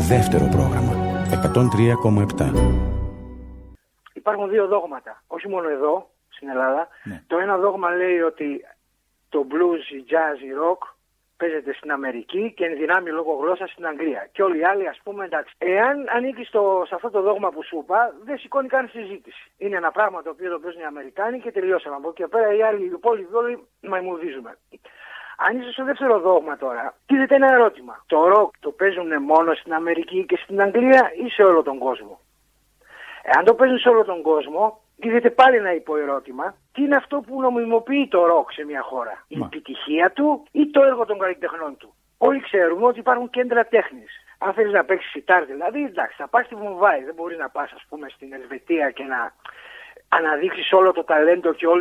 Δεύτερο πρόγραμμα. 103,7. Υπάρχουν δύο δόγματα, όχι μόνο εδώ στην Ελλάδα. Ναι. Το ένα δόγμα λέει ότι το blues, η jazz, η rock παίζεται στην Αμερική και ενδυνάμει λόγω γλώσσα στην Αγγλία. Και όλοι οι άλλοι, ας πούμε, εντάξει. Εάν ανήκει σε αυτό το δόγμα που σου είπα, δεν σηκώνει καν συζήτηση. Είναι ένα πράγμα το οποίο το παίζουν οι Αμερικάνοι και τελειώσαμε. Από εκεί πέρα οι άλλοι, οι υπόλοιποι όλοι μαϊμουδίζουμε. Αν είσαι στο δεύτερο δόγμα τώρα, τίθεται ένα ερώτημα. Το rock το παίζουν μόνο στην Αμερική και στην Αγγλία ή σε όλο τον κόσμο? Εάν το παίζουν σε όλο τον κόσμο, τίθεται πάλι ένα υποερώτημα. Τι είναι αυτό που νομιμοποιεί το ροκ σε μια χώρα? Η επιτυχία του ή το έργο των καλλιτεχνών του? Όλοι ξέρουμε ότι υπάρχουν κέντρα τέχνης. Αν θέλεις να παίξεις σιτάρ δηλαδή, εντάξει, θα πας στη Βομβάη. Δεν μπορεί να πας, ας πούμε, στην Ελβετία και να αναδείξεις όλο το ταλέντο και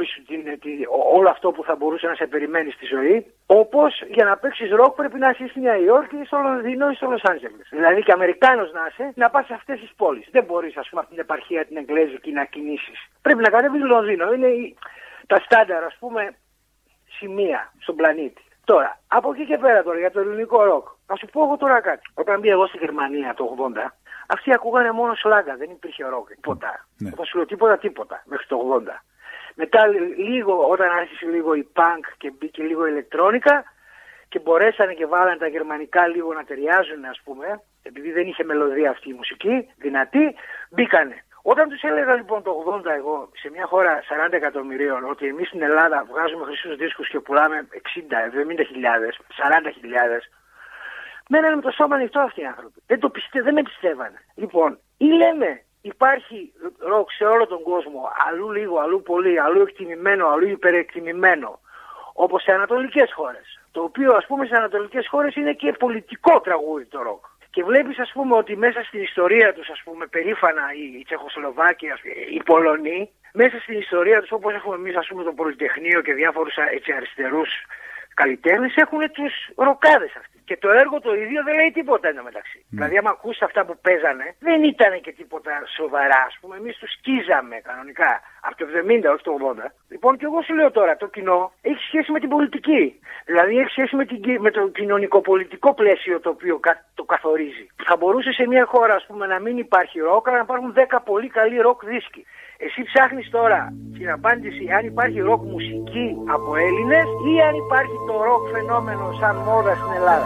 όλο αυτό που θα μπορούσε να σε περιμένει στη ζωή. Όπως για να παίξεις ροκ πρέπει να είσαι στη Νέα Υόρκη, στο Λονδίνο ή στο Λος Άντζελες. Δηλαδή και Αμερικάνος να είσαι, να πας σε αυτές τις πόλεις. Δεν μπορείς, ας πούμε, από την επαρχία την Εγγλέζικη να κινήσεις. Πρέπει να κατέβεις Λονδίνο. Είναι τα στάνταρ, ας πούμε, σημεία στον πλανήτη. Τώρα, από εκεί και πέρα τώρα για το ελληνικό ροκ. Να σου πω εγώ τώρα κάτι. Όταν μπήκα εγώ στη Γερμανία το 80, αυτοί ακούγανε μόνο σλάγκα, δεν υπήρχε ροκ, τίποτα. Θα σου λέω τίποτα μέχρι το 80. Μετά λίγο, όταν άρχισε λίγο η punk και μπήκε λίγο η ηλεκτρόνικα και μπορέσανε και βάλανε τα γερμανικά λίγο να ταιριάζουν, ας πούμε, επειδή δεν είχε μελωδία αυτή η μουσική, δυνατή, μπήκανε. Όταν τους έλεγα λοιπόν το 80 εγώ σε μια χώρα 40 εκατομμυρίων ότι εμείς στην Ελλάδα βγάζουμε χρυσούς δίσκους και πουλάμε 60-70 χιλιάδες, 40 χιλιάδες, μένανε με το σώμα ανοιχτό αυτοί οι άνθρωποι. Δεν με πιστεύανε. Λοιπόν, ή λέμε υπάρχει ροκ σε όλο τον κόσμο, αλλού λίγο, αλλού πολύ, αλλού εκτιμημένο, αλλού υπερεκτιμημένο, όπως σε ανατολικές χώρες. Το οποίο, ας πούμε, σε ανατολικές χώρες είναι και πολιτικό τραγούδι το ροκ. Και βλέπεις, ας πούμε, ότι μέσα στην ιστορία τους, ας πούμε, περήφανα οι Τσεχοσλοβάκοι, οι Πολωνοί, μέσα στην ιστορία τους, όπως έχουμε εμείς, ας πούμε, το Πολυτεχνείο και διάφορους έτσι αριστερούς καλλιτέχνες, έχουν τους ροκάδες αυτοί. Και το έργο το ίδιο δεν λέει τίποτα εντωμεταξύ. Δηλαδή, άμα ακούσεις αυτά που παίζανε, δεν ήταν και τίποτα σοβαρά. Ας πούμε, εμείς τους σκίζαμε κανονικά από το 70 όχι το 80. Λοιπόν, και εγώ σου λέω τώρα, το κοινό έχει σχέση με την πολιτική. Δηλαδή, έχει σχέση με το κοινωνικοπολιτικό πλαίσιο το οποίο το καθορίζει. Θα μπορούσε σε μια χώρα, ας πούμε, να μην υπάρχει ροκ, αλλά να υπάρχουν 10 πολύ καλοί ροκ δίσκοι. Εσύ ψάχνεις τώρα την απάντηση αν υπάρχει ροκ μουσική από Έλληνες ή αν υπάρχει το ροκ φαινόμενο σαν μόδα στην Ελλάδα.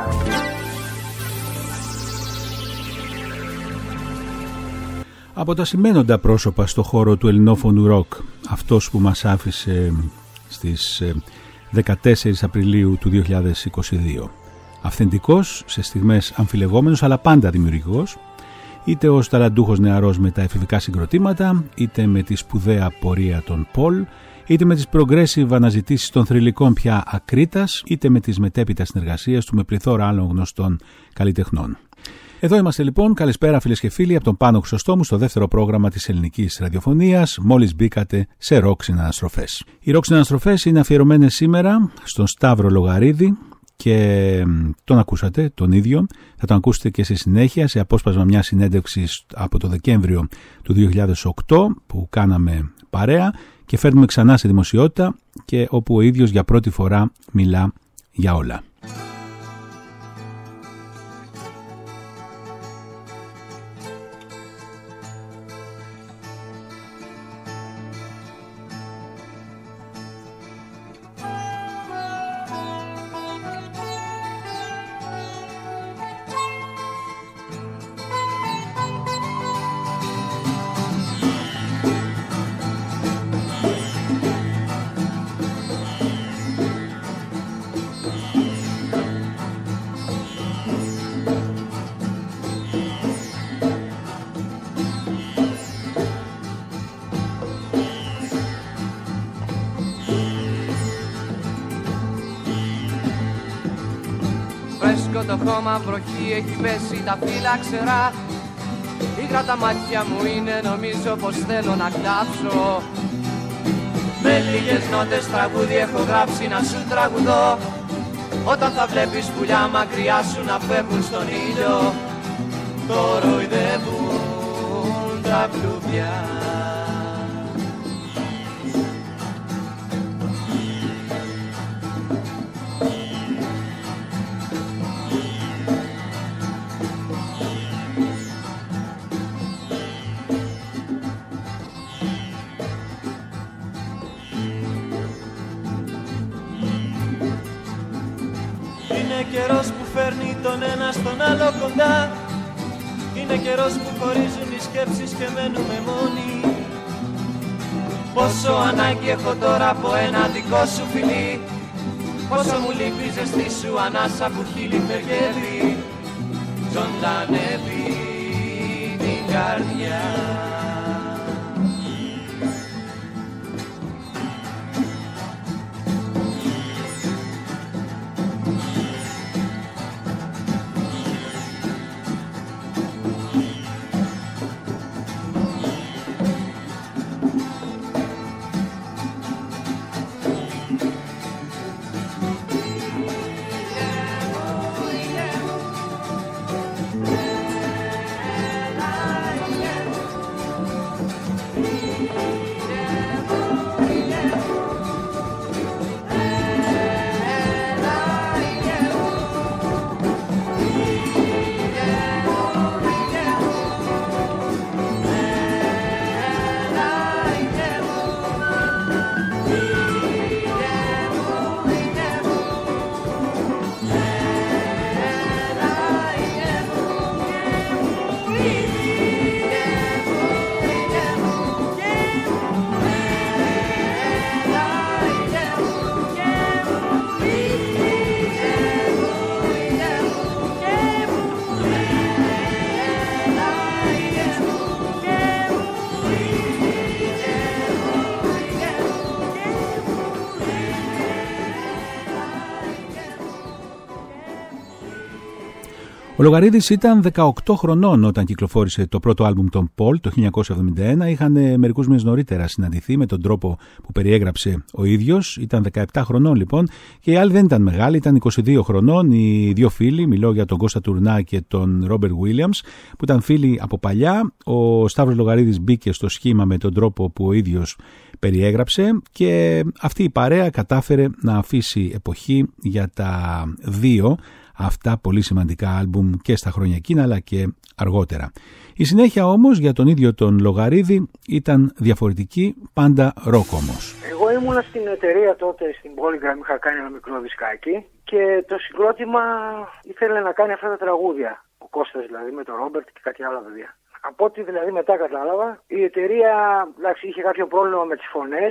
Από τα σημαίνοντα πρόσωπα στο χώρο του ελληνόφωνου ροκ, αυτός που μας άφησε στις 14 Απριλίου του 2022. Αυθεντικός, σε στιγμές αμφιλεγόμενος, αλλά πάντα δημιουργικός, είτε ως ταλαντούχος νεαρός με τα εφηβικά συγκροτήματα, είτε με τη σπουδαία πορεία των Πολ, είτε με τις progressive αναζητήσεις των θρυλικών πια Ακρίτας, είτε με τις μετέπειτα συνεργασίες του με πληθώρα άλλων γνωστών καλλιτεχνών. Εδώ είμαστε λοιπόν, καλησπέρα φίλες και φίλοι, από τον Πάνο Χρυσοστόμου στο δεύτερο πρόγραμμα της ελληνικής ραδιοφωνίας, μόλις μπήκατε σε ροκ συναναστροφές. Οι ροκ συναναστροφές είναι αφιερωμένες σήμερα στον Σταύρο Λογαρίδη, και τον ακούσατε τον ίδιο, θα τον ακούσετε και στη συνέχεια σε απόσπασμα μια συνέντευξη από το Δεκέμβριο του 2008 που κάναμε παρέα και φέρνουμε ξανά σε δημοσιότητα και όπου ο ίδιος για πρώτη φορά μιλά για όλα. Το χώμα βροχή έχει πέσει τα φύλλα ξερά. Ήγρα τα μάτια μου είναι, νομίζω πως θέλω να κλάψω. Με λίγες νότες τραγούδι έχω γράψει να σου τραγουδώ. Όταν θα βλέπεις πουλιά μακριά σου να φεύγουν στον ήλιο, κοροϊδεύουν τα κλουβιά. Είναι καιρός που φέρνει τον ένα στον άλλο κοντά. Είναι καιρός που χωρίζουν οι σκέψεις και μένουμε μόνοι. Πόσο ανάγκη έχω τώρα από ένα δικό σου φιλί. Πόσο μου λείπει η ζεστή σου ανάσα που χείλη φεργεύει. Ζωντανεύει την καρδιά. Ο Λογαρίδης ήταν 18 χρονών όταν κυκλοφόρησε το πρώτο άλμπουμ των Paul το 1971. Είχαν μερικούς μήνες νωρίτερα συναντηθεί με τον τρόπο που περιέγραψε ο ίδιος. Ήταν 17 χρονών λοιπόν και οι άλλοι δεν ήταν μεγάλοι, ήταν 22 χρονών. Οι δύο φίλοι, μιλώ για τον Κώστα Τουρνά και τον Ρόμπερτ Βίλιαμς, που ήταν φίλοι από παλιά. Ο Σταύρος Λογαρίδης μπήκε στο σχήμα με τον τρόπο που ο ίδιος περιέγραψε και αυτή η παρέα κατάφερε να αφήσει εποχή για τα δύο αυτά πολύ σημαντικά άλμπουμ και στα χρόνια εκείνα αλλά και αργότερα. Η συνέχεια όμως για τον ίδιο τον Λογαρίδη ήταν διαφορετική, πάντα ροκ όμως. Εγώ ήμουνα στην εταιρεία τότε, στην Polygram, είχα κάνει ένα μικρό δισκάκι και το συγκρότημα ήθελε να κάνει αυτά τα τραγούδια. Ο Κώστας δηλαδή με τον Ρόμπερτ και κάτι άλλα παιδιά. Από ό,τι δηλαδή μετά κατάλαβα, η εταιρεία είχε κάποιο πρόβλημα με τις φωνές.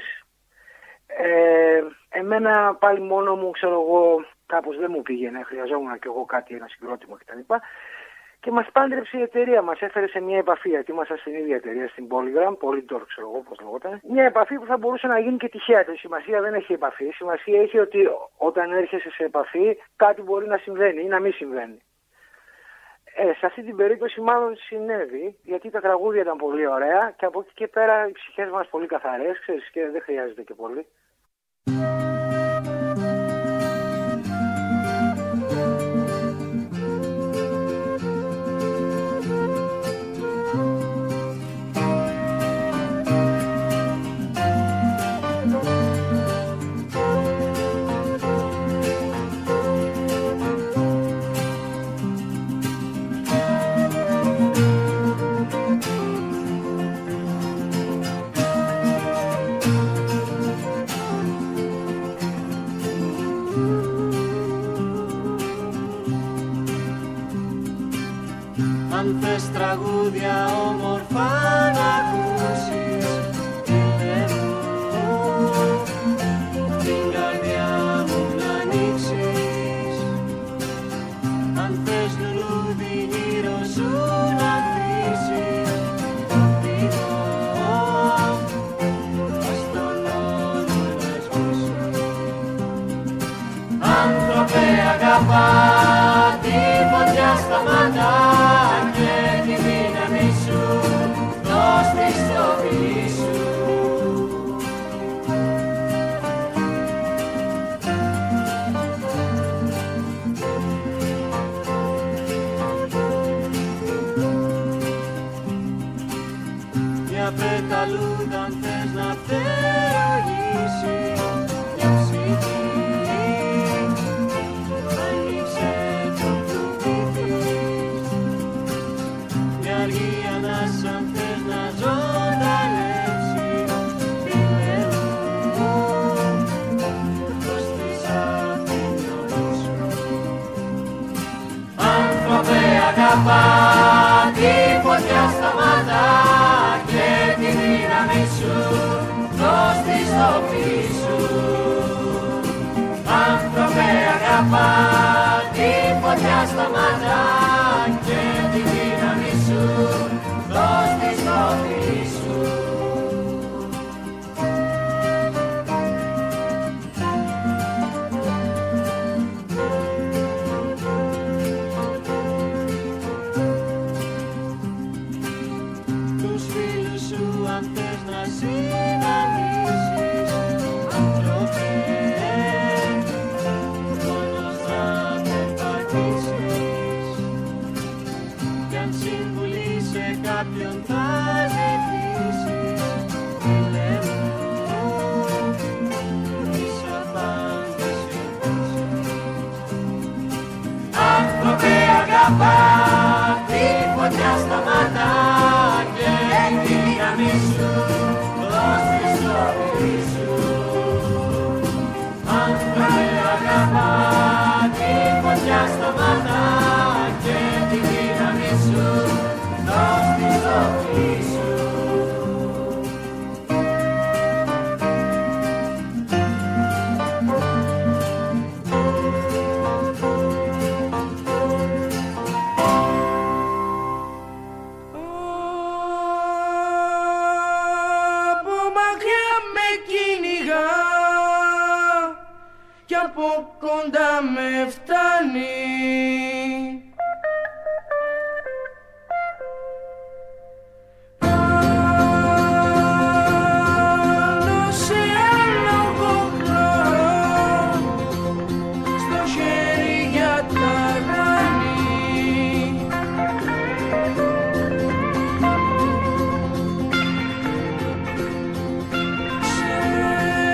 Εμένα πάλι μόνο μου, ξέρω εγώ, κάπως δεν μου πήγαινε, χρειαζόμουν κι εγώ κάτι, ένα συγκρότημα κτλ. Και μας πάντρεψε η εταιρεία, μας έφερε σε μια επαφή, γιατί ήμασταν στην ίδια εταιρεία, στην Polygram, Polydor, ξέρω εγώ πώς λεγόταν. Μια επαφή που θα μπορούσε να γίνει και τυχαία. Η σημασία δεν έχει επαφή. Η σημασία έχει ότι όταν έρχεσαι σε επαφή, κάτι μπορεί να συμβαίνει ή να μην συμβαίνει. Σε αυτή την περίπτωση μάλλον συνέβη, γιατί τα τραγούδια ήταν πολύ ωραία και από εκεί και πέρα οι ψυχές μας πολύ καθαρές, ξέρεις, και δεν χρειάζεται και πολύ. Αν θες τραγούδια όμορφα να ακούσεις, ήρθε μου την καρδιά μου να ανοίξεις. Αν θες λουλούδι γύρω σου να αφήσεις, φύγω ας τον όνο να σβήσεις. Άνθρωπε αγαπά τη φωτιά στα μάτια και τη δύναμη σου, δώσ' τη στο φιλί σου. Μια πεταλούδα αν θες να φτερογήσει, μια ψυχή άνοιξε το κλουβί. Μια αργή ανάσα αν θες να ζωντανέψει, φίλε μου, δώσ' της απ' την ζωή σου. αγαπά τη φωτιά στα μάτια και τη δύναμη σου δώσ' τη στο πίσω. Άνθρωπε αγαπά τη φωτιά στα μάτια και τη δύναμη σου δώσ' τη στο πίσω. Αγαπά τη φωτιά στα μάτια και τη δύναμη σου δώσ' τη στο πίσω. Άνθρωπε αγαπά τη φωτιά στα μάτια και τη δύναμη σου δώσ' τη στο πίσω. Κοντά με φτάνει. Πάνω σε άλογο χλωρό στο χέρι για ταγάνι.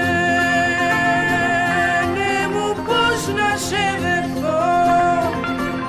Να σε δεχθώ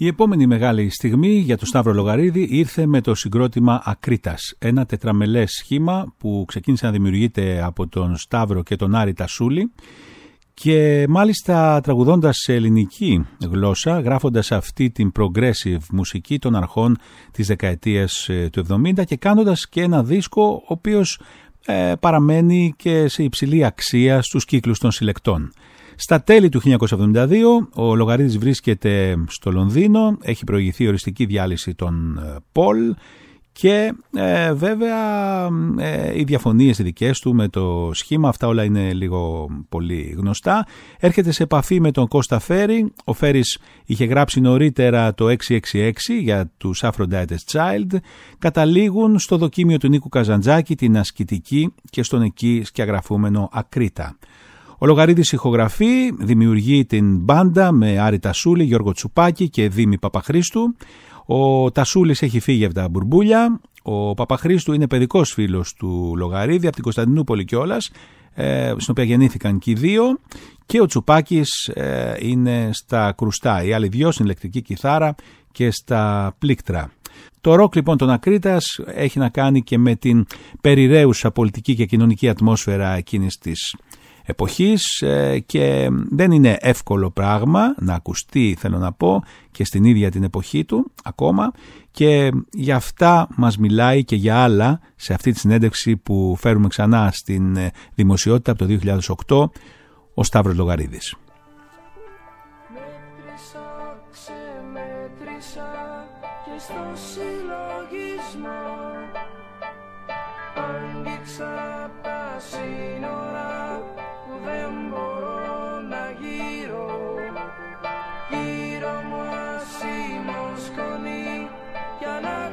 Η επόμενη μεγάλη στιγμή για τον Σταύρο Λογαρίδη ήρθε με το συγκρότημα Ακρίτας, ένα τετραμελές σχήμα που ξεκίνησε να δημιουργείται από τον Σταύρο και τον Άρη Τασούλη και μάλιστα τραγουδώντας σε ελληνική γλώσσα, γράφοντας αυτή την progressive μουσική των αρχών της δεκαετίας του 70 και κάνοντας και ένα δίσκο ο οποίος παραμένει και σε υψηλή αξία στους κύκλους των συλλεκτών. Στα τέλη του 1972 ο Λογαρίδης βρίσκεται στο Λονδίνο, έχει προηγηθεί οριστική διάλυση των Πολ και βέβαια οι διαφωνίες οι δικές του με το σχήμα, αυτά όλα είναι λίγο πολύ γνωστά. Έρχεται σε επαφή με τον Κώστα Φέρη. Ο Φέρης είχε γράψει νωρίτερα το 666 για τους Aphrodite's Child. Καταλήγουν στο δοκίμιο του Νίκου Καζαντζάκη, την ασκητική και στον εκεί σκιαγραφούμενο Ακρίτα. Ο Λογαρίδης ηχογραφεί, δημιουργεί την μπάντα με Άρη Τασούλη, Γιώργο Τσουπάκη και Δήμη Παπαχρίστου. Ο Τασούλης έχει φύγει από τα μπουρμπούλια. Ο Παπαχρίστου είναι παιδικός φίλος του Λογαρίδη, από την Κωνσταντινούπολη κιόλας, στην οποία γεννήθηκαν και οι δύο. Και ο Τσουπάκης είναι στα κρουστά, οι άλλοι δυο στην ηλεκτρική κιθάρα και στα πλήκτρα. Το ροκ λοιπόν των Ακρίτας έχει να κάνει και με την περιραίουσα πολιτική και κοινωνική ατμόσφαιρα εκείνης της εποχής και δεν είναι εύκολο πράγμα να ακουστεί, θέλω να πω, και στην ίδια την εποχή του ακόμα, και για αυτά μας μιλάει και για άλλα σε αυτή τη συνέντευξη που φέρουμε ξανά στην δημοσιότητα από το 2008 ο Σταύρος Λογαρίδης. Μέτρησα και στο συλλογισμό άγγιξα τα σύνορα που δεν μπορώ να γύρω. Γύρω μου ασήμω σκονή για να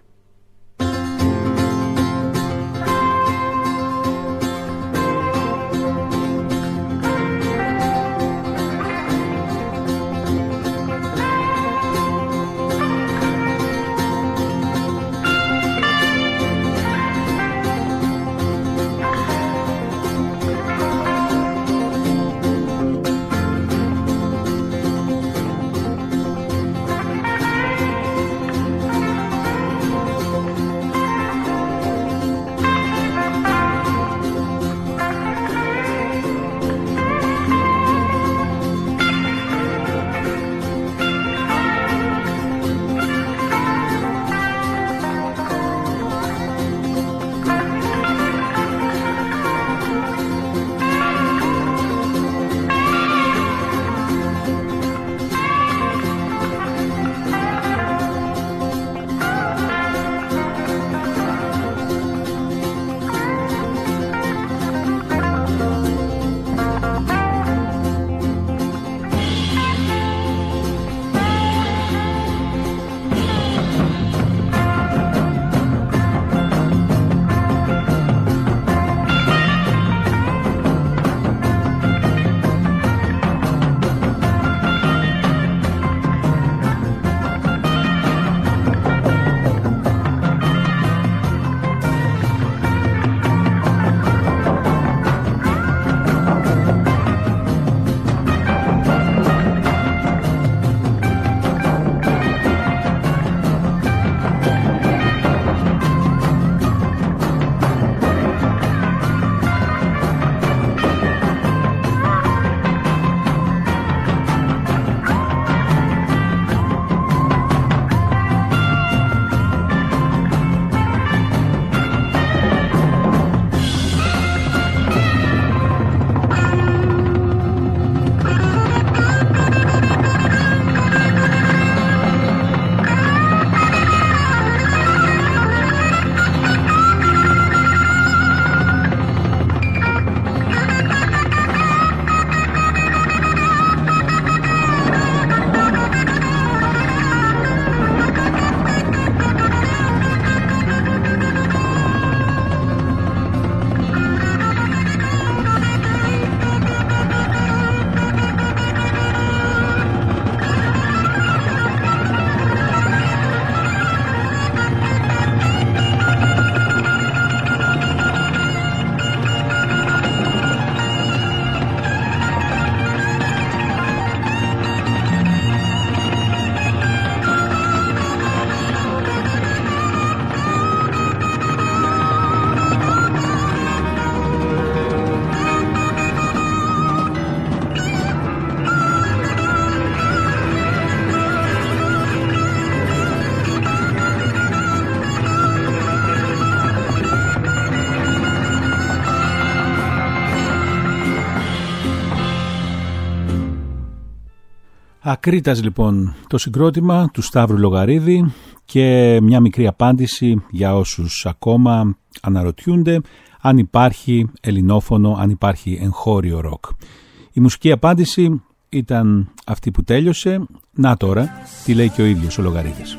Ακρίτας λοιπόν το συγκρότημα του Σταύρου Λογαρίδη και μια μικρή απάντηση για όσους ακόμα αναρωτιούνται αν υπάρχει ελληνόφωνο, αν υπάρχει εγχώριο ροκ. Η μουσική απάντηση ήταν αυτή που τέλειωσε. Να τώρα, τι λέει και ο ίδιος ο Λογαρίδης.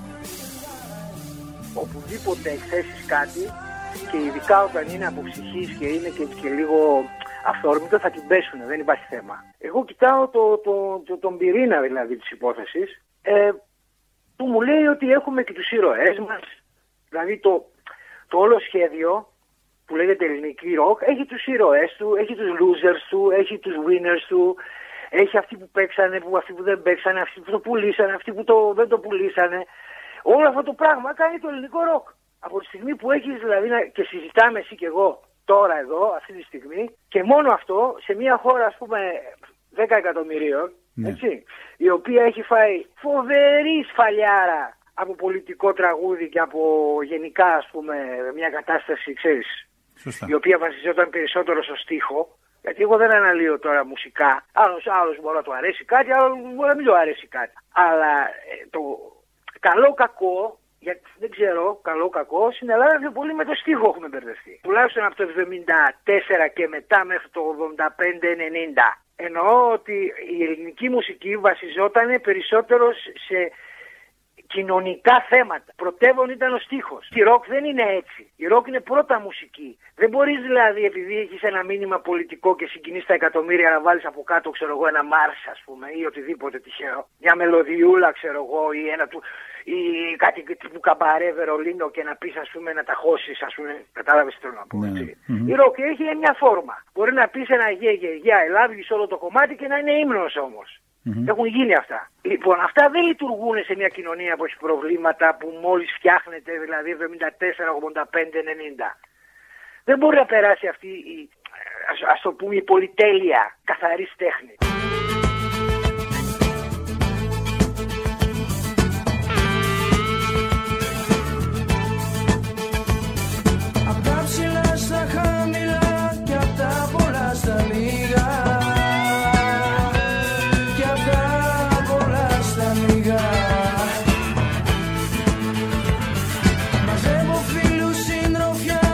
Οπουδήποτε εκθέσεις κάτι και ειδικά όταν είναι από ψυχής και είναι και λίγο αυθόρμητο θα την πέσουνε, δεν υπάρχει θέμα. Εγώ κοιτάω τον πυρήνα δηλαδή της υπόθεσης που μου λέει ότι έχουμε και τους ήρωές μας, δηλαδή το όλο σχέδιο που λέγεται ελληνική ροκ έχει τους ήρωές του, έχει τους losers του, έχει τους winners του, έχει αυτοί που παίξανε, αυτοί που δεν παίξανε, αυτοί που το πουλήσανε, αυτοί που δεν το πουλήσανε. Όλο αυτό το πράγμα κάνει το ελληνικό ροκ. Από τη στιγμή που έχεις δηλαδή και συζητάμε εσύ και εγώ τώρα εδώ, αυτή τη στιγμή, και μόνο αυτό σε μια χώρα ας πούμε 10 εκατομμυρίων, έτσι, η οποία έχει φάει φοβερή σφαλιάρα από πολιτικό τραγούδι και από γενικά ας πούμε μια κατάσταση, ξέρεις, σωστά, η οποία βασιζόταν περισσότερο στο στίχο. Γιατί εγώ δεν αναλύω τώρα μουσικά. Άλλος μπορεί να του αρέσει κάτι, άλλος μπορεί να μην του αρέσει κάτι. Αλλά το καλό κακό, γιατί δεν ξέρω, καλό κακό, στην Ελλάδα πιο πολύ με το στίχο έχουμε μπερδευτεί. Τουλάχιστον από το 74 και μετά μέχρι το 85-90. Εννοώ ότι η ελληνική μουσική βασιζόταν περισσότερο σε κοινωνικά θέματα. Πρωτεύον ήταν ο στίχος. Η ροκ δεν είναι έτσι. Η ροκ είναι πρώτα μουσική. Δεν μπορείς δηλαδή επειδή έχεις ένα μήνυμα πολιτικό και συγκινείς τα εκατομμύρια να βάλεις από κάτω, ξέρω εγώ, ένα Μάρς ας πούμε ή οτιδήποτε τυχαίο. Μια μελωδιούλα, ξέρω εγώ, ή κάτι τύπου καμπαρέ Βερολίνο και να πεις ας πούμε να τα χώσεις, ας πούμε. Κατάλαβες τι θέλω να πω. Η ροκ έχει μια φόρμα. Μπορεί να πεις ένα γεια Ελλάδη σε όλο το κομμάτι και να είναι ύμνος όμως. Έχουν γίνει αυτά. Λοιπόν, αυτά δεν λειτουργούν σε μια κοινωνία που έχει προβλήματα που μόλις φτιάχνεται, δηλαδή 74, 85, 90. Δεν μπορεί να περάσει αυτή ας το πούμε η πολυτέλεια καθαρής τέχνης. Απ' τα ψηλά στα χαμηλά και απ' τα πολλά στα λίγα.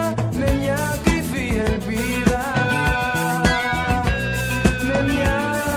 Με μια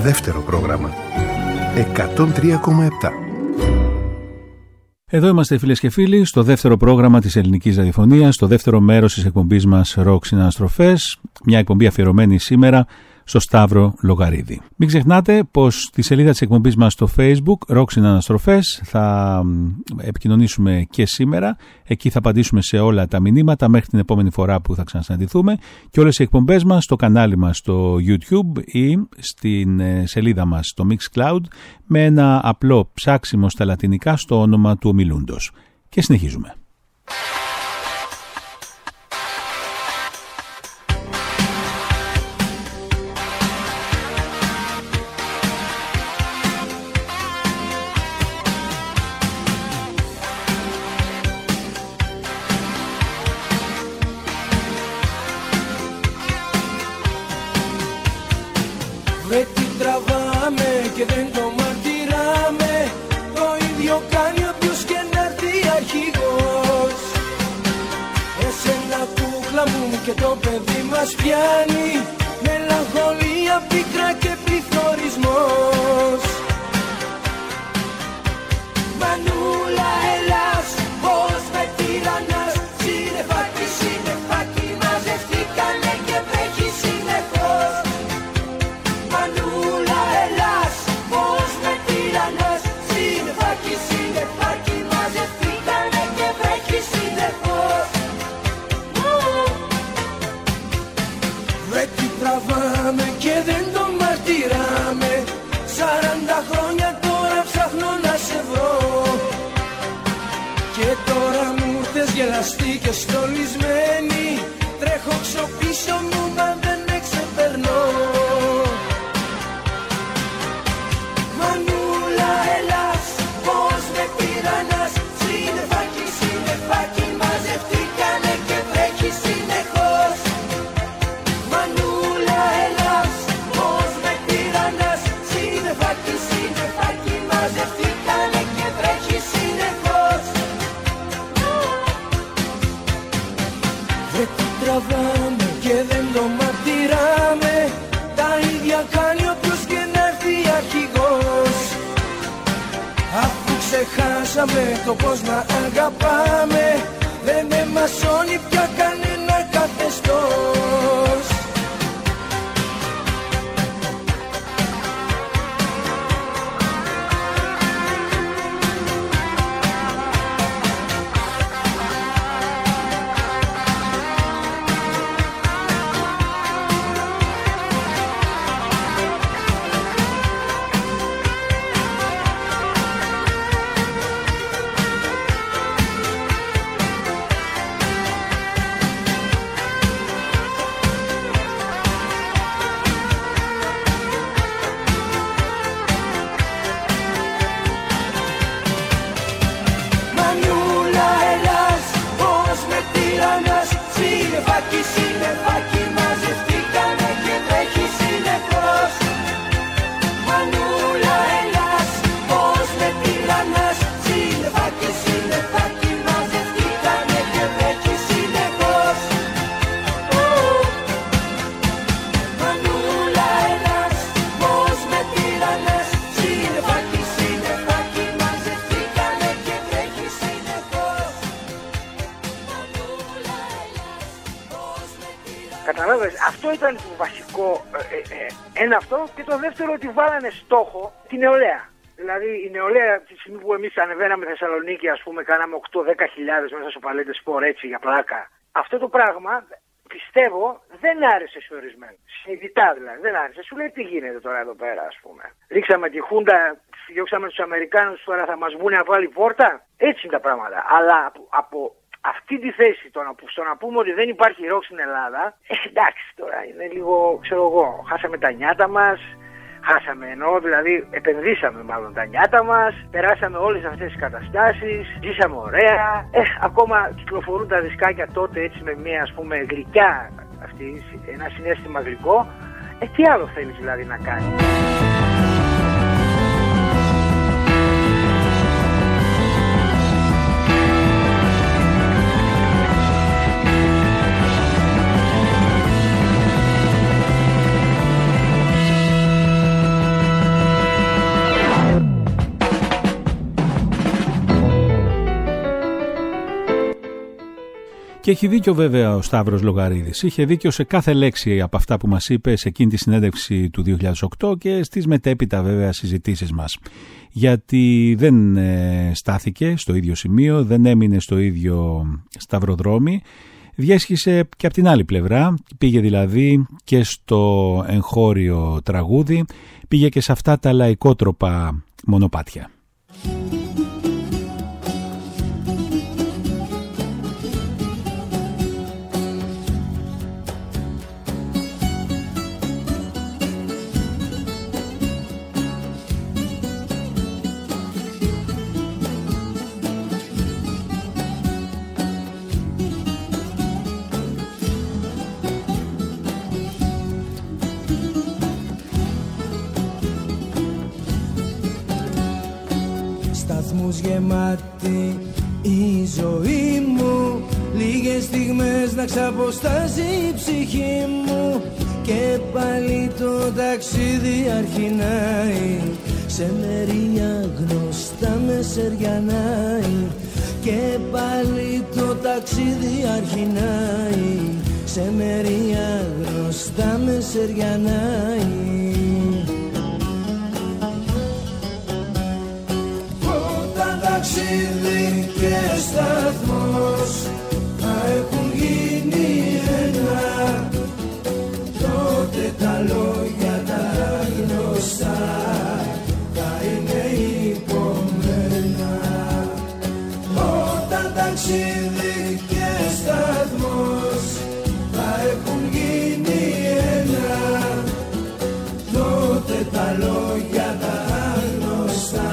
δεύτερο πρόγραμμα. 103,7. Εδώ είμαστε, φίλες και φίλοι, στο δεύτερο πρόγραμμα της ελληνικής ραδιοφωνίας, στο δεύτερο μέρος της εκπομπής μας «Ροκ Συναναστροφές», μια εκπομπή αφιερωμένη σήμερα στο Σταύρο Λογαρίδη. Μην ξεχνάτε πως στη σελίδα της εκπομπής μας στο Facebook, «Ροκ Συναναστροφές», θα επικοινωνήσουμε και σήμερα. Εκεί θα απαντήσουμε σε όλα τα μηνύματα μέχρι την επόμενη φορά που θα ξανασυναντηθούμε, και όλες οι εκπομπές μας στο κανάλι μας στο YouTube ή στην σελίδα μας στο Mixcloud με ένα απλό ψάξιμο στα λατινικά στο όνομα του ομιλούντος. Και συνεχίζουμε. Και το παιδί μας πιάνει μελαγχολία, πίκρα και πληθωρισμός. Μανούλα, Ελλάς, πώς με τυραννάς, σύννεφάκι, σύννεφάκι, μαζευτήκανε και βρέχει συνεχώς. Μανούλα, Ελλάς, πώς με τυραννάς, σύννεφάκι, σύννεφάκι, μαζευτήκανε και βρέχει συνεχώς. Τραβάμε και δεν το μαρτυράμε, 40 χρόνια τώρα ψάχνω να σε βρω. Και τώρα μου ήρθες γελαστή και στολισμένη, τρέχω ξοπίσω μου μα δεν με ξεπερνώ. Μανούλα, Ελλάς, πώς με τυραννάς, σύννεφάκι, σύννεφάκι, μαζευτήκανε και βρέχει συνεχώς. Μανούλα, Ελλάς, πώς με τυραννάς, σύννεφάκι, σύννεφάκι, μαζευτήκανε και βρέχει συνεχώς. Δεν το τραβάμε και δεν το μαρτυράμε, τα ίδια κάνει όποιος και να έρθει αρχηγός. Αφού ξεχάσαμε το πώς να αγαπάμε, δεν με μασώνει πια κανένα καθεστώς. Αυτό ήταν το βασικό, ένα αυτό, και το δεύτερο ότι βάλανε στόχο την νεολαία. Δηλαδή η νεολαία, τη στιγμή που εμείς ανεβαίναμε Θεσσαλονίκη, ας πούμε, κάναμε 8-10 χιλιάδες μέσα στο Παλέτε Σπορ, έτσι για πλάκα. Αυτό το πράγμα πιστεύω δεν άρεσε σε ορισμένους. Συνειδητά δηλαδή, δεν άρεσε. Σου λέει τι γίνεται τώρα εδώ πέρα, ας πούμε. Ρίξαμε τη Χούντα, διώξαμε τους Αμερικάνους, τώρα θα μας βγουν από άλλη πόρτα. Έτσι είναι τα πράγματα. Αλλά από αυτή τη θέση, στο να πούμε ότι δεν υπάρχει ροκ στην Ελλάδα, εντάξει τώρα είναι λίγο, ξέρω εγώ, χάσαμε τα νιάτα μας. Χάσαμε, εννοώ, δηλαδή επενδύσαμε μάλλον τα νιάτα μας, περάσαμε όλες αυτές τις καταστάσεις, ζήσαμε ωραία, ακόμα κυκλοφορούν τα δισκάκια τότε έτσι με μια, ας πούμε, γλυκιά, ένα συναίσθημα γλυκό. Τι άλλο θέλεις δηλαδή να κάνεις? Και έχει δίκιο βέβαια ο Σταύρος Λογαρίδης. Είχε δίκιο σε κάθε λέξη από αυτά που μας είπε σε εκείνη τη συνέντευξη του 2008 και στις μετέπειτα βέβαια συζητήσεις μας. Γιατί δεν στάθηκε στο ίδιο σημείο, δεν έμεινε στο ίδιο σταυροδρόμι. Διέσχισε και από την άλλη πλευρά, πήγε δηλαδή και στο εγχώριο τραγούδι, πήγε και σε αυτά τα λαϊκότροπα μονοπάτια. Γεμάτη η ζωή μου, λίγες στιγμές να ξαποστάζει η ψυχή μου και πάλι το ταξίδι αρχινάει, σε μέρη αγνωστά με σεριανάει και πάλι το ταξίδι αρχινάει, σε μέρη αγνωστά με σεριανάει. Ταξίδι και σταθμός θα έχουν γίνει ένα, τότε τα λόγια τα γνωστά θα είναι υπομένα. Όταν ταξίδι και σταθμός θα έχουν γίνει ένα, τότε τα λόγια τα γνωστά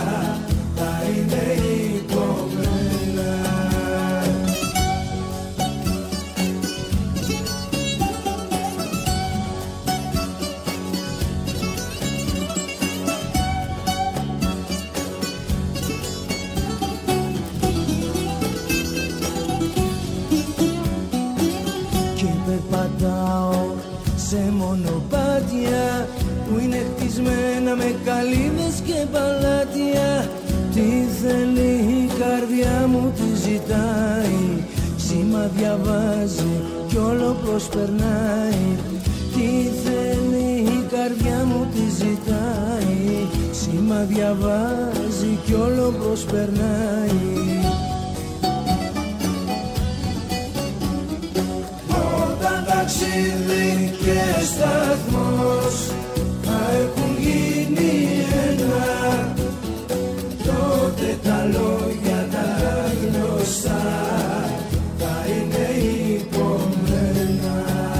σε μονοπάτια που είναι χτισμένα με καλύδες και παλάτια. Τι θέλει η καρδιά μου, τι ζητάει, σήμα διαβάζει κι όλο προσπερνάει. Τι θέλει η καρδιά μου, τι ζητάει, σήμα διαβάζει κι όλο προσπερνάει. Ταξίδι και σταθμός θα έχουν γίνει ένα, τότε τα λόγια τα γνωστά θα είναι υπομένα.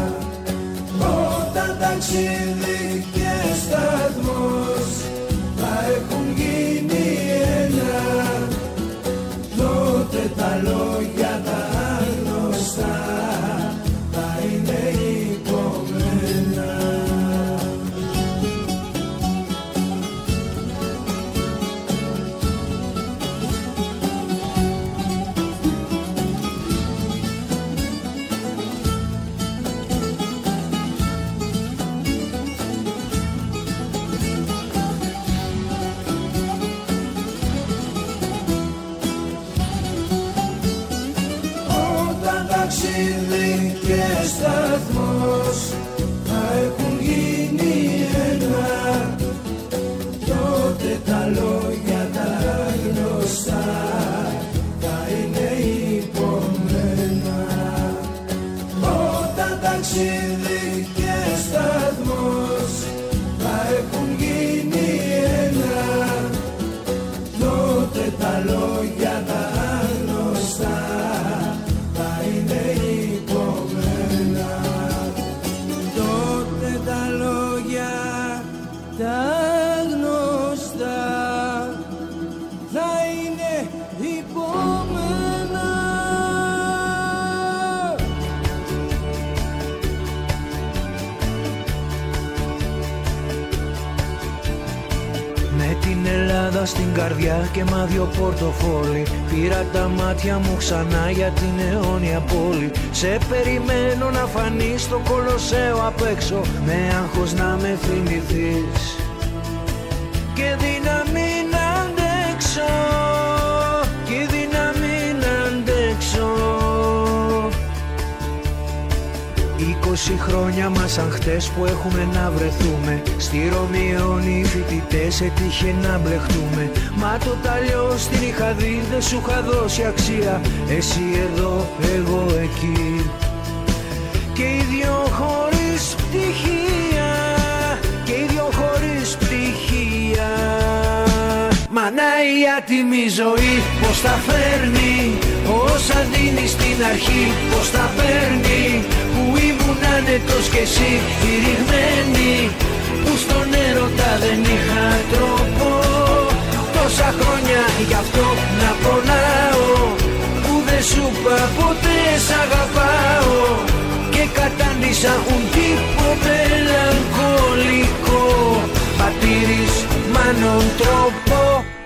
Όταν ταξίδι και σταθμός θα έχουν γίνει ένα, τότε τα λόγια τα γνωστά είναι υπομένα. Όταν ταξίδι και σταθμός θα έχουν γίνει ένα, τότε τα λόγια τα γνωστά θα είναι υπομένα. Όταν ταξίδι και σταθμός θα έχουν γίνει ένα, τότε τα λόγια τα γνωστά θα είναι υπομένα. Τότε τα λόγια τα γνωστά θα είναι υπομένα. Με την Ελλάδα στην καρδιά και μα δυο πορτοφόλι, πήρα τα μάτια μου ξανά για την αιώνια πόλη. Σε περιμένω να φανείς στο Κολοσσέο απ' έξω, με άγχος να με θυμηθείς και δύναμη να αντέξω, και δύναμη να αντέξω. 20 χρόνια μας σαν χτες που έχουμε να βρεθούμε. Στη Ρωμιόνι οι φοιτητές έτυχε να μπλεχτούμε. Μα το ταλιό στην είχα δει, δεν σου είχα δώσει αξία. Εσύ εδώ, εγώ εκεί. Και οι δυο χωρίς πτυχία, και οι δυο χωρίς πτυχία. Μανά η άτιμη ζωή πως τα φέρνει, όσα δίνει στην αρχή πως τα παίρνει. Που ήμουν άνετος κι εσύ κηρυγμένη, που στον έρωτα δεν είχα τρόπο. Τόσα χρόνια γι' αυτό να πονάω, που δεν σου είπα ποτέ σ' αγαπάω. Και κατάντησα un tipo μελαγχολικό, πατήρης μάνον τρόπο.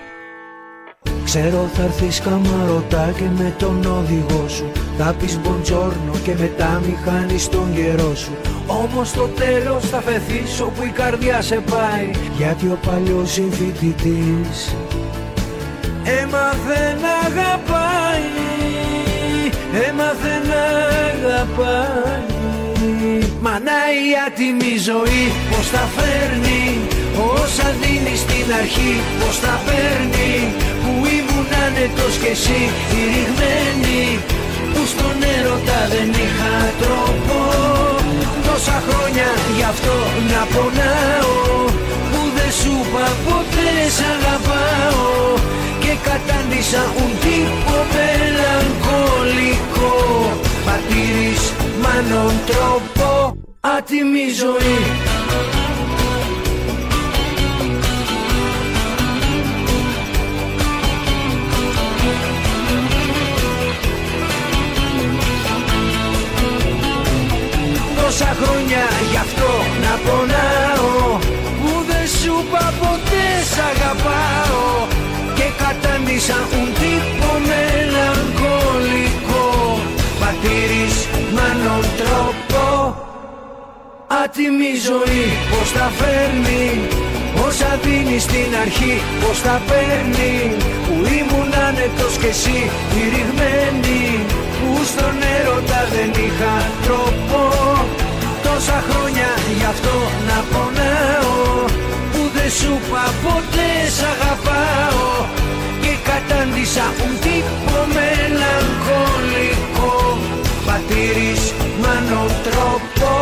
Ξέρω θα έρθεις καμαρωτά και με τον οδηγό σου θα πεις μποντζόρνο και μετά μη χάνεις τον καιρό σου. Όμως στο τέλος θα φεθείς όπου η καρδιά σε πάει, γιατί ο παλιός συμφοιτητής έμαθε να αγαπάει, έμαθε να αγαπάει. Μανά η άτιμη ζωή πως τα φέρνει, όσα δίνει στην αρχή πως τα παίρνει. Που ήμουν άνετος κι εσύ κηρυγμένη, που στον έρωτα δεν είχα τρόπο. Τόσα χρόνια γι' αυτό να πονάω, που δεν σου είπα ποτέ σ' αγαπάω. Και κατάντησα un tipo μελαγχολικό, πατήρης μάνον τρόπο. Άτιμη ζωή. Τόσα χρόνια γι' αυτό να πονάω, που δεν σου είπα ποτέ σ' αγαπάω. Και κατάντησα un tipo μελαγχολικό, πατήρης μάνον τρόπο. Άτιμη ζωή πως τα φέρνει, όσα δίνει στην αρχή πως τα παίρνει. Που ήμουν άνετος κι εσύ κηρυγμένη, που στον έρωτα δεν είχα τρόπο. Τόσα χρόνια γι' αυτό να πονάω, που δεν σου είπα ποτέ σ' αγαπάω. Και κατάντησα un tipo μελαγχολικό, πατήρης μάνον τρόπο.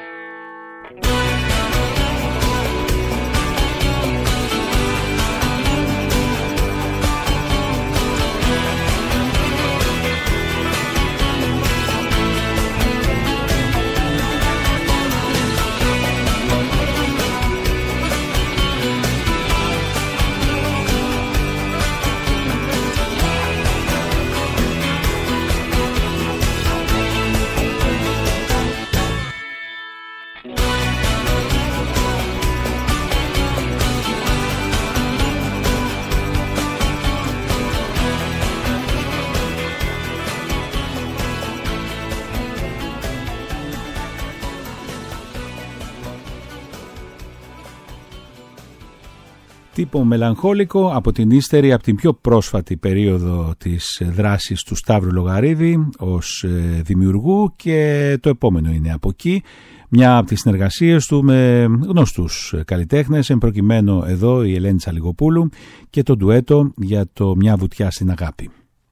Τύπο μελαγχόλικο από την ύστερη, από την πιο πρόσφατη περίοδο της δράσης του Σταύρου Λογαρίδη ως δημιουργού, και το επόμενο είναι από εκεί, μια από τις συνεργασίες του με γνωστούς καλλιτέχνες, εν προκειμένου εδώ η Ελένη Τσαλιγοπούλου και το ντουέτο για το «Μια βουτιά στην αγάπη».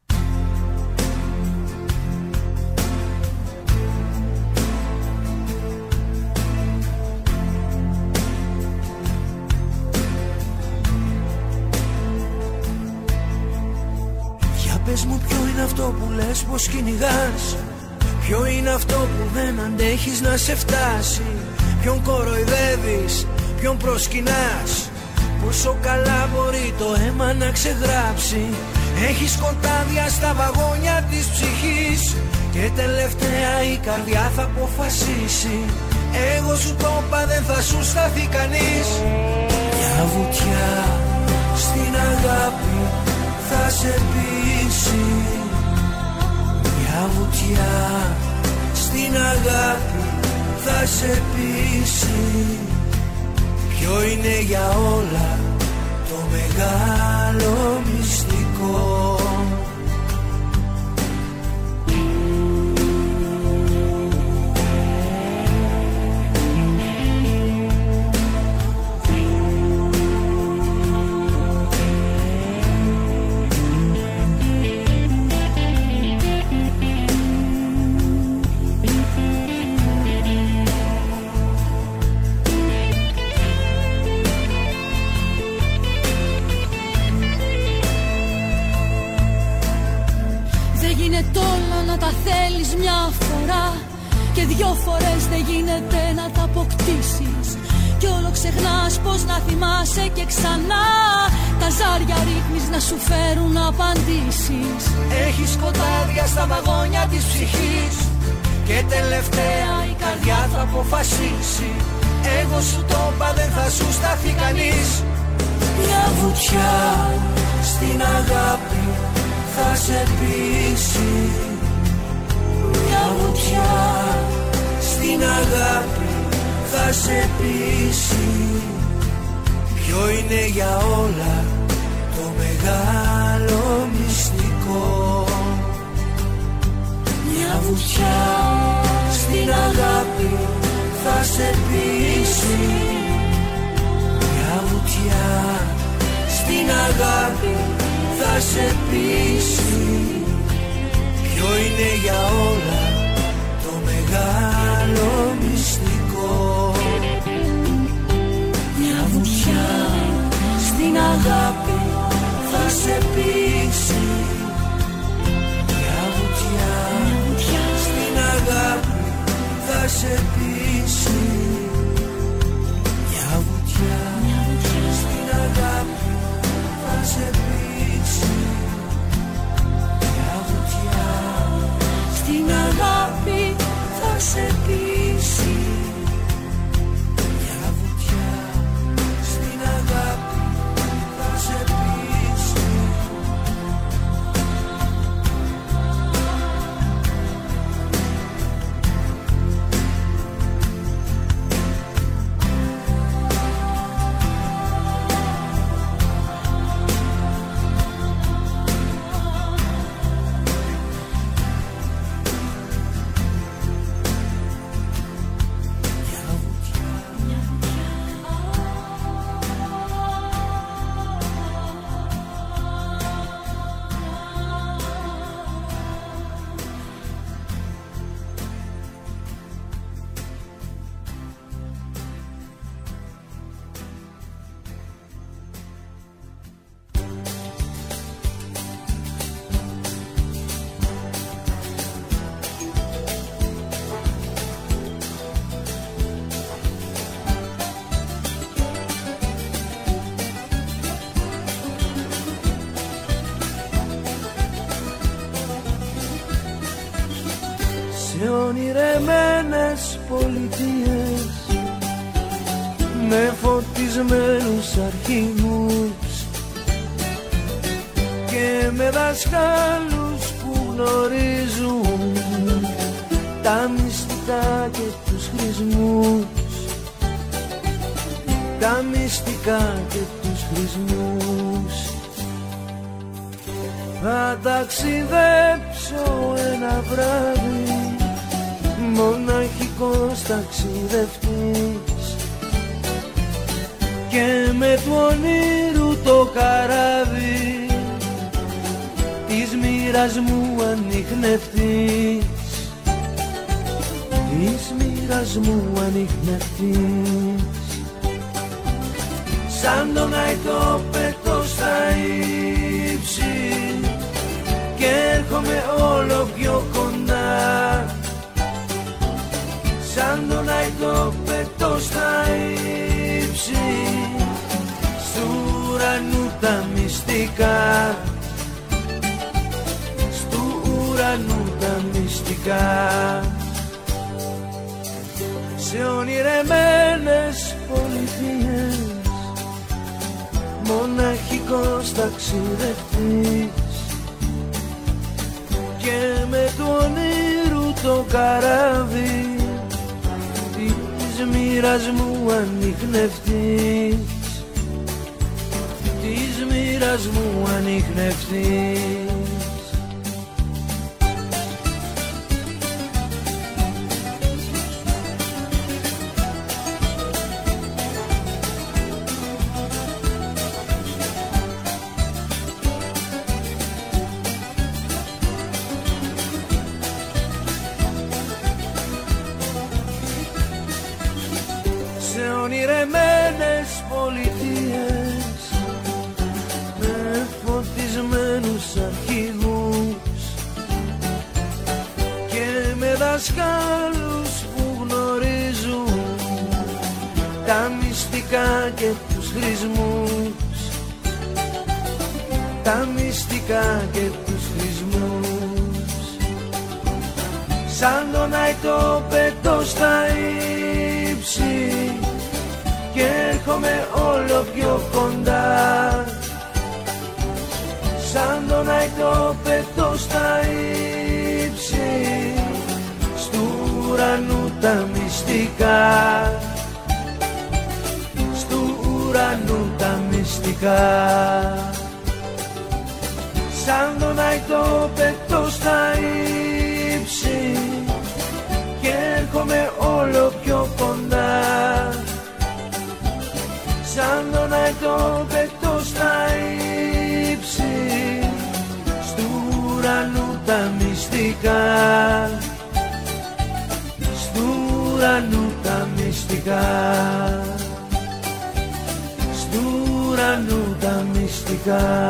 Πες μου ποιο είναι αυτό που λες πως κυνηγάς, ποιο είναι αυτό που δεν αντέχεις να σε φτάσει. Ποιον κοροϊδεύεις, ποιον προσκυνάς, πόσο καλά μπορεί το αίμα να ξεγράψει. Έχεις σκοτάδια στα βαγόνια της ψυχής και τελευταία η καρδιά θα αποφασίσει. Εγώ σου το είπα, δεν θα σου σταθεί κανείς. Μια βουτιά στην αγάπη θα σε πείσει. Μια βουτιά στην αγάπη θα σε πείσει. Ποιο είναι για όλα το μεγάλο μυστικό. δυο φορές δεν γίνεται να τα αποκτήσεις. Κι όλο ξεχνάς πως να θυμάσαι και ξανά. Τα ζάρια ρίχνεις να σου φέρουν απαντήσεις. Έχεις σκοτάδια στα βαγόνια της ψυχής και τελευταία η καρδιά θα αποφασίσει. Εγώ σου το είπα, δεν θα σου σταθεί κανείς. Μια βουτιά στην αγάπη θα σε πείσει. Μια βουτιά στην αγάπη θα σε πείσει. Ποιο είναι για όλα το μεγάλο μυστικό. Μια βουτιά στην αγάπη θα σε πείσει. Μια βουτιά στην αγάπη θα σε πείσει. Ποιο είναι για όλα το μεγάλο μυστικό. Μια βουτιά στην αγάπη θα σε πείσει. Μια βουτιά στην αγάπη θα σε πείσει. Μια βουτιά στην αγάπη θα σε πείσει. Μια βουτιά στην αγάπη θα σε πείσει. Μια βουτιά στην αγάπη θα σε πείσει. Ονειρεμένες πολιτείες με φωτισμένους αρχηγούς και με δασκάλους που γνωρίζουν τα μυστικά και τους χρησμούς. Τα μυστικά και τους χρησμούς. Θα ταξιδέψω ένα βράδυ μοναχικός ταξιδευτής και με του ονείρου το καράβι της μοίρας μου ανιχνευτής. Της μοίρας μου ανιχνευτής. Σαν τον αϊτό πετώ στα ύψη και έρχομαι όλο πιο κοντά. Σαν τον αϊτό πετώ στα ύψη στου ουρανού τα μυστικά. Στου ουρανού τα μυστικά. Σε ονειρεμένες πολιτείες μοναχικός ταξιδευτής και με του ονείρου το καράβι της μοίρας μου ανιχνευτής. Της μοίρας μου ανιχνευτής. Ονειρεμένες πολιτείες με φωτισμένους αρχηγούς και με δασκάλους τα μυστικά και τους χρησμούς, τα μυστικά και τους χρησμούς. Σαν τον αϊτό πετώ στα ύψη και έρχομαι όλο πιο κοντά. Σαν τον αϊτό πετώ στα ύψη, στου ουρανού τα μυστικά, στου ουρανού τα μυστικά. Σαν τον αϊτό πετώ στα ύψη και έρχομαι όλο πιο κοντά. Σαν τον αϊτό πετώ στα ύψη, στου ουρανού τα μυστικά, στου ουρανού τα μυστικά, στου ουρανού τα μυστικά.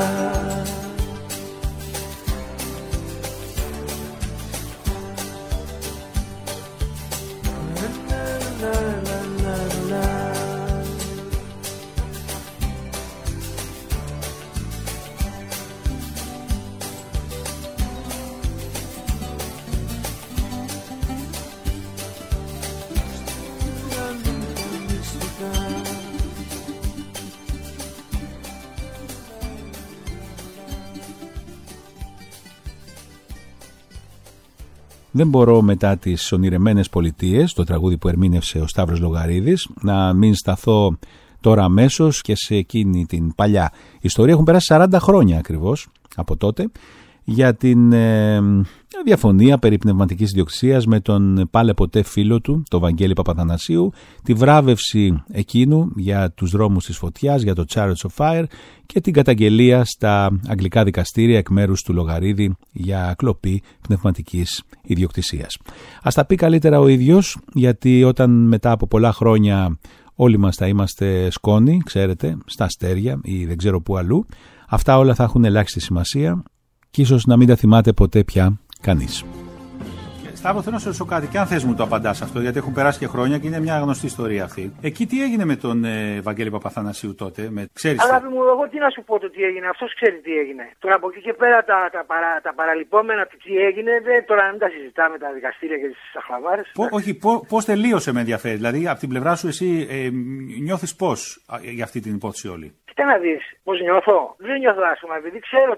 Δεν μπορώ μετά τις ονειρεμένες πολιτείες, το τραγούδι που ερμήνευσε ο Σταύρος Λογαρίδης, να μην σταθώ τώρα αμέσως και σε εκείνη την παλιά ιστορία. Έχουν περάσει 40 χρόνια ακριβώς από τότε για την διαφωνία περί πνευματικής ιδιοκτησίας με τον πάλε ποτέ φίλο του, τον Βαγγέλη Παπαθανασίου, τη βράβευση εκείνου για τους δρόμους της φωτιάς, για το Chariots of Fire και την καταγγελία στα αγγλικά δικαστήρια εκ μέρους του Λογαρίδη για κλοπή πνευματικής ιδιοκτησίας. Ας τα πει καλύτερα ο ίδιος, γιατί όταν μετά από πολλά χρόνια όλοι μας θα είμαστε σκόνη, ξέρετε, στα αστέρια ή δεν ξέρω πού αλλού, αυτά όλα θα έχουν ελάχιστη σημασία και ίσως να μην τα θυμάται ποτέ πια κανείς. Σταύρο, θέλω να σε ρωτήσω κάτι και αν θες μου το απαντάς αυτό, γιατί έχουν περάσει και χρόνια και είναι μια γνωστή ιστορία αυτή. Εκεί τι έγινε με τον Βαγγέλη Παπαθανασίου τότε, ξέρεις? Αγάπη μου, εγώ τι να σου πω το τι έγινε, αυτός ξέρει τι έγινε. Τώρα από εκεί και πέρα τα παραλυπόμενα του τι έγινε, τώρα μην τα συζητάμε τα δικαστήρια και τις αχλαβάρες. Όχι, πώς τελείωσε με ενδιαφέρει, δηλαδή από την πλευρά σου εσύ νιώθεις πώς για αυτή την υπόθεση όλη? Κοίτα να δεις πώς νιώθω. Δεν νιώθω άσχημα, επειδή ξέρω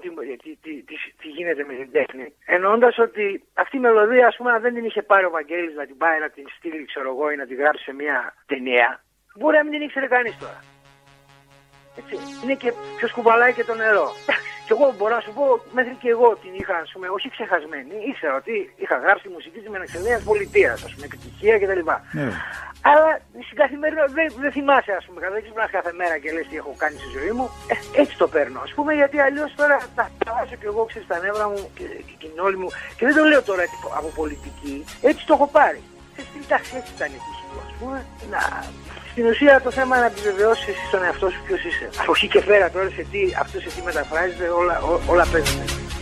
τι γίνεται με την τέχνη. Εννοώντας ότι αυτή η μελωδία, ας πούμε, αν δεν την είχε πάρει ο Βαγγέλης να την πάει να την στείλει, ξέρω εγώ, ή να την γράψει σε μια ταινία, μπορεί να μην την ήξερε κανείς τώρα. Έτσι. Είναι και ποιος κουβαλάει και το νερό. Και εγώ μπορώ να σου πω, μέχρι και εγώ την είχα, ας πούμε, όχι ξεχασμένη, ήξερα ότι είχα γράψει μουσική της Μενεξελαίας Πολιτείας, ας πούμε, επιτυχία κτλ. Αλλά στην καθημερινότητα δεν θυμάσαι, ας πούμε, δεν ξυπνάς κάθε μέρα και λες τι έχω κάνει στη ζωή μου. Έτσι το παίρνω, ας πούμε, γιατί αλλιώς τώρα τα βάζω κι εγώ, ξέρεις, στα νεύρα μου και την όλη μου. Και δεν το λέω τώρα από πολιτική, έτσι το έχω πάρει. Έτσι ήταν η τύχη του, ας πούμε. Στην ουσία το θέμα είναι να επιβεβαιώσεις εσύ στον εαυτό σου ποιος είσαι. Από εκεί και πέρα τώρα αυτό σε τι μεταφράζεται, όλα παίζουν.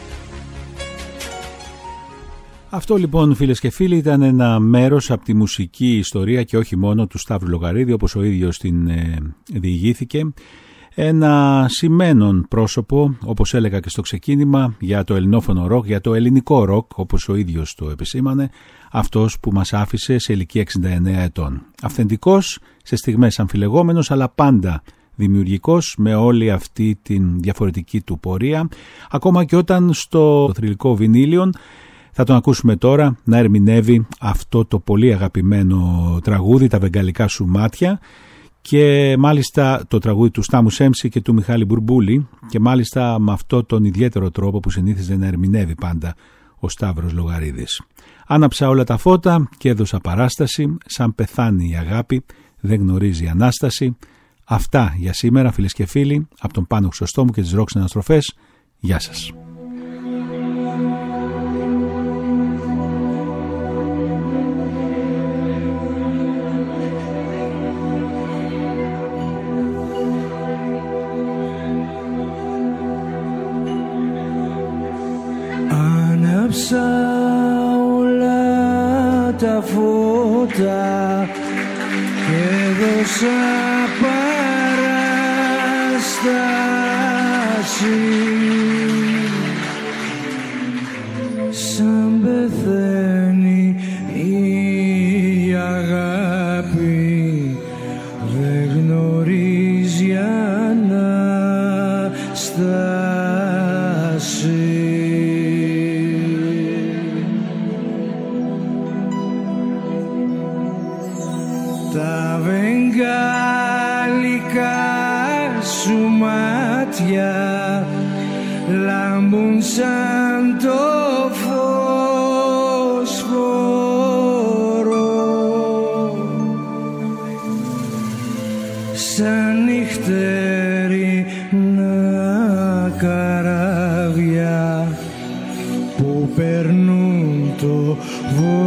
Αυτό λοιπόν, φίλες και φίλοι, ήταν ένα μέρος από τη μουσική ιστορία και όχι μόνο του Σταύρου Λογαρίδη, όπως ο ίδιος την διηγήθηκε. Ένα σημαίνον πρόσωπο, όπως έλεγα και στο ξεκίνημα, για το ελληνόφωνο ροκ, για το ελληνικό ροκ, όπως ο ίδιος το επισήμανε, αυτός που μας άφησε σε ηλικία 69 ετών. Αυθεντικός, σε στιγμές αμφιλεγόμενος, αλλά πάντα δημιουργικός, με όλη αυτή την διαφορετική του πορεία, ακόμα και όταν στο θρυλικό Βινίλιον θα τον ακούσουμε τώρα να ερμηνεύει αυτό το πολύ αγαπημένο τραγούδι, τα βεγγαλικά σου μάτια, και μάλιστα το τραγούδι του Στάμου Σέμψη και του Μιχάλη Μπουρμπούλη, και μάλιστα με αυτό τον ιδιαίτερο τρόπο που συνήθιζε να ερμηνεύει πάντα ο Σταύρος Λογαρίδης. Άναψα όλα τα φώτα και έδωσα παράσταση, σαν πεθάνει η αγάπη, δεν γνωρίζει ανάσταση. Αυτά για σήμερα, φίλες και φίλοι, από τον Πάνο Χρυσοστόμου και τις Ροκ Συναστροφές. Γεια σας. Άναψα όλα τα φώτα και δώσα παράσταση σαν πεθαίνει η αγάπη, δεν γνωρίζει ανάσταση. Τα βεγγαλικά σου μάτια λάμπουν σαν το σαν νυχτερινά καράβια που περνούν το βορρά.